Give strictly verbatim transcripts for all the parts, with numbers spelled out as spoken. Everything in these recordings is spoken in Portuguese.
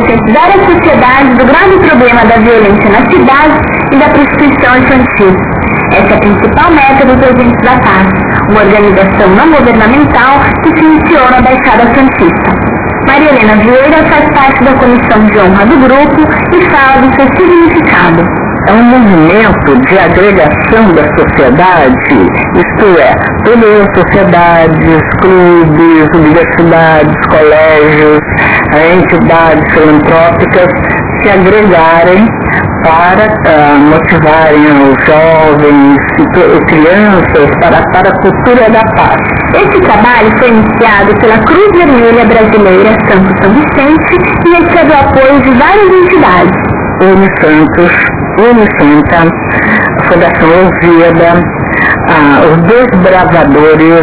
conscientizar a sociedade do grave problema da violência na cidade e da prostituição infantil. Essa é a principal meta dos Agentes da Paz, uma organização não governamental que se iniciou na Baixada Santista. Maria Helena Vieira faz parte da comissão de honra do grupo e fala do seu significado. É um movimento de agregação da sociedade, isto é, todas as sociedades, clubes, universidades, colégios, entidades filantrópicas se agregarem para uh, motivarem os jovens e crianças para, para a cultura da paz. Esse trabalho foi iniciado pela Cruz Vermelha Brasileira Santo São Vicente e recebe o apoio de várias entidades. Unisantos, Unisanta, a Fundação Lusíada, ah, os Desbravadores,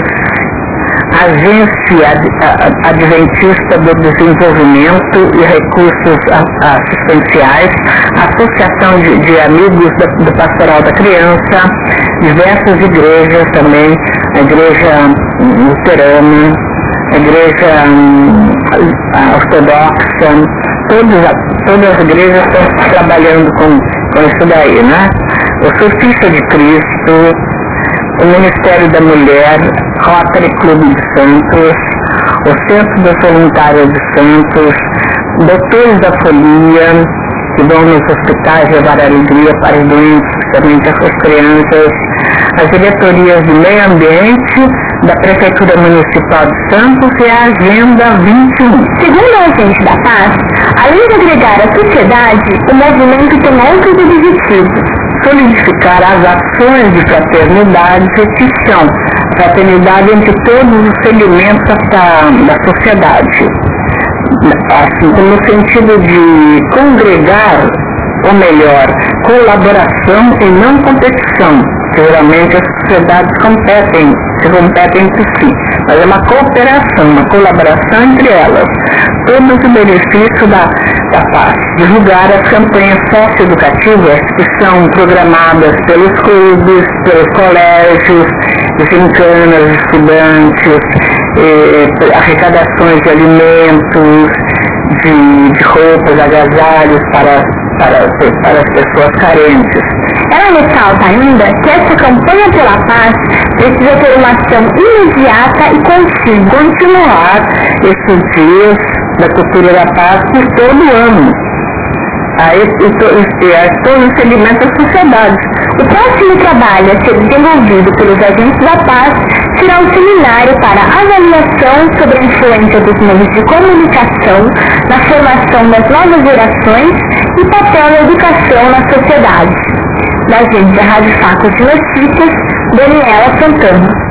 a Agência Adventista do Desenvolvimento e Recursos Assistenciais, a Associação de, de Amigos do, do Pastoral da Criança, diversas igrejas também, a Igreja Luterana, a Igreja um, a Ortodoxa, todas, todas as igrejas estão trabalhando com, com isso daí, né? O Surfista de Cristo, o Ministério da Mulher, Rotary Clube de Santos, o Centro das Voluntárias de Santos, Doutores da Folia, que vão nos hospitais levar alegria para os doentes, especialmente as crianças, as diretorias de meio ambiente da Prefeitura Municipal de Santos e a Agenda vinte e um. Segundo a Agente da Paz, além de agregar a sociedade, o movimento tem outros objetivos. Solidificar as ações de fraternidade que são fraternidade entre todos os segmentos da, da sociedade, assim, no sentido de congregar, ou melhor, colaboração e não competição. Geralmente as sociedades competem, se competem entre si, mas é uma cooperação, uma colaboração entre elas, todos o benefício da, da paz. Divulgar as campanhas socioeducativas que são programadas pelos clubes, pelos colégios, gincanas, estudantes, eh, arrecadações de alimentos, de, de roupas, agasalhos para, para, para as pessoas carentes. Ela ressalta ainda que essa campanha pela paz precisa ter uma ação imediata e contínua. Continuar esses dias da cultura da paz por todo o ano. Aí, e, e, e, todos os segmentos da sociedade. O próximo trabalho a ser desenvolvido pelos Agentes da Paz será um seminário para avaliação sobre a influência dos meios de comunicação na formação das novas gerações e papel da educação na sociedade. Da Agência Rádio Facos de Notícias, Daniela Santana.